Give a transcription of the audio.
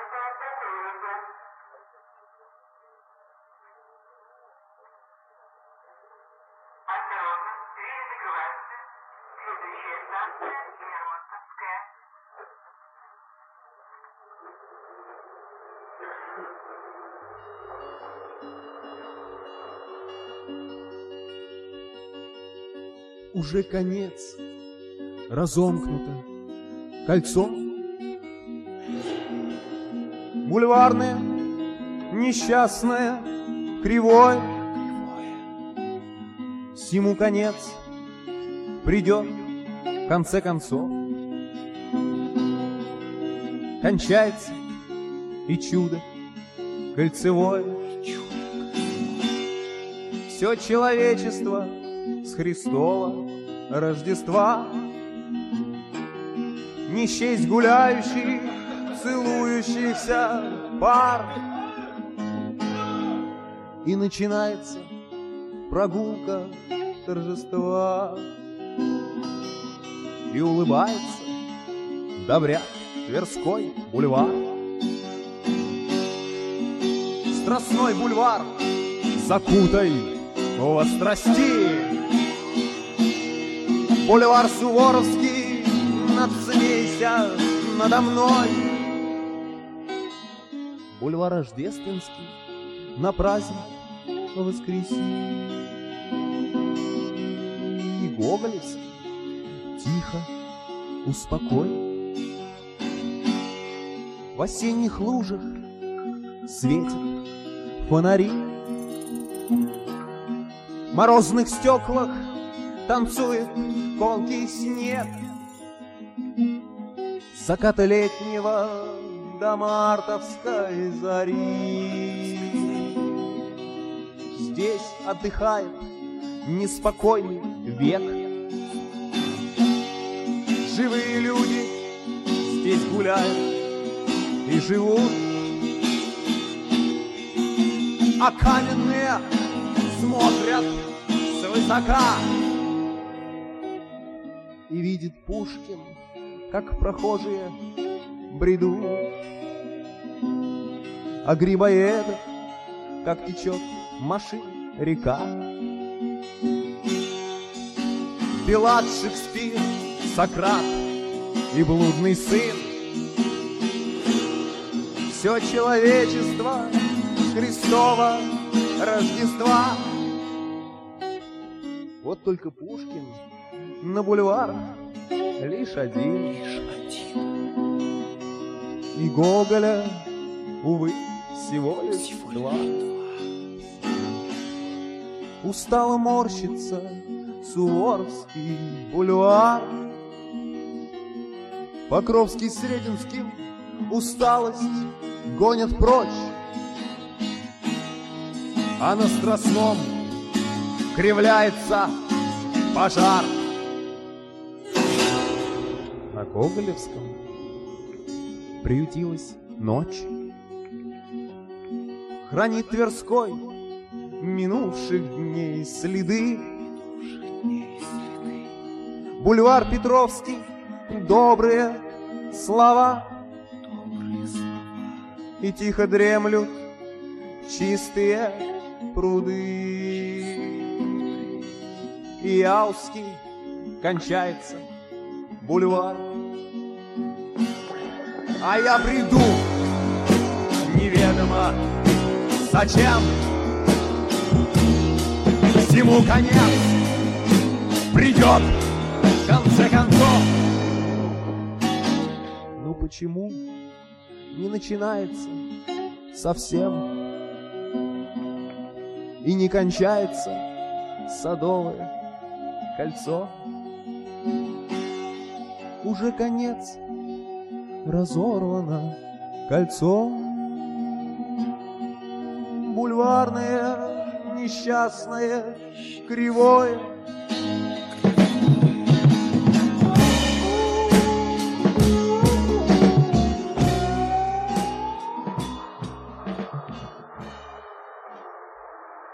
Уже конец, разомкнуто кольцо. Бульварное, несчастное, кривое. Всему конец придет в конце концов. Кончается и чудо кольцевое. Все человечество с Христова Рождества. Не счесть гуляющих, целующихся пар. И начинается прогулка торжества. И улыбается добряк Тверской бульвар. Страстной бульвар, закутай во страсти. Бульвар Суворовский, надсмейся надо мной. Бульвар Рождественский, на праздник воскреси. И Гоголевский, тихо успокой. В осенних лужах светят фонари. В морозных стеклах танцует колкий снег. С заката летнего до мартовской зари. Здесь отдыхает неспокойный век. Живые люди здесь гуляют и живут, а каменные смотрят свысока. И видит Пушкин, как прохожие бредут, а Грибоедов, как течет машин река. Пилат, Шекспир, Сократ и блудный сын. Все человечество Христова Рождества. Вот только Пушкин на бульварах лишь один. И Гоголя, увы, всего лишь два. Устало морщится Суворовский бульвар. Покровский с Сретенским усталость гонят прочь, а на Страстном кривляется пожар. На Гоголевском приютилась ночь. Хранит Тверской минувших дней следы. Бульвар Петровский, добрые слова. И тихо дремлют чистые пруды. И Яузский кончается бульвар. А я приду неведомо зачем. Всему конец придет в конце концов. Ну почему не начинается совсем и не кончается Садовое кольцо? Уже конец, разорвано кольцо. Бульварное, несчастное, кривое.